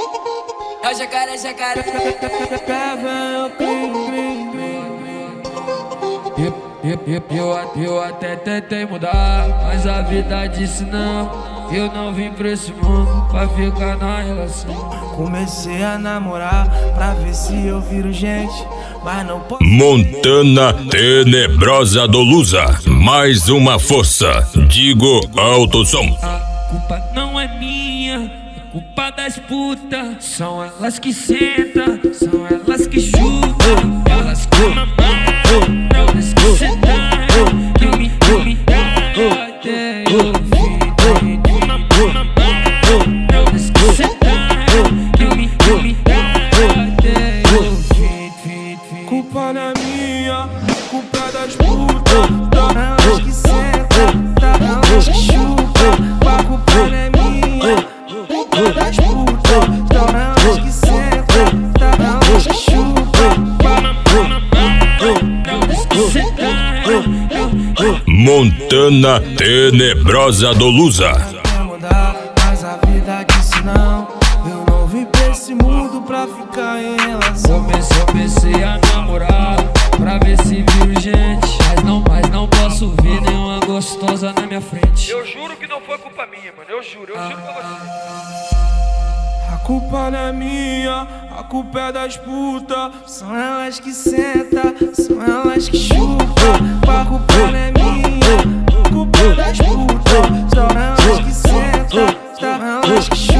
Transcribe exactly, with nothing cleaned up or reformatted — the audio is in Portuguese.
É o jacaré, jacaré. Eu, eu, eu, eu, eu até tentei mudar, mas a vida disse não. Eu não vim pra esse mundo pra ficar na relação. Comecei a namorar pra ver se eu viro gente, mas não posso. Montana Tenebrosa do Lusa, mais uma força, digo alto som. A culpa não é minha, é culpa das putas. São elas que sentam, são elas que chupam, elas que mamam, elas que sentam, que me, que me dão até eu vi. Elas que sentam, que me, que me dão até eu vi. Culpa não é minha, culpa é das putas. Elas que sentam, elas que chupam. A culpa não é minha, culpa é das putas. Elas que sentam, elas que chupam. Elas que sentam. Montana Tenebrosa do Lusa. Quer mudar, mas a vida disse não. Eu não vim pra esse mundo pra ficar em relação. Comecei, comecei a namorar pra ver se viro gente, mas não, mas não posso ver nenhuma gostosa na minha frente. Eu juro que não foi culpa minha, mano. Eu juro, eu juro pra você. A culpa não é minha, a culpa é das putas. São elas que sentam, são elas que chupam. A culpa não é minha, a culpa é das putas. São elas que sentam, são elas que chupam.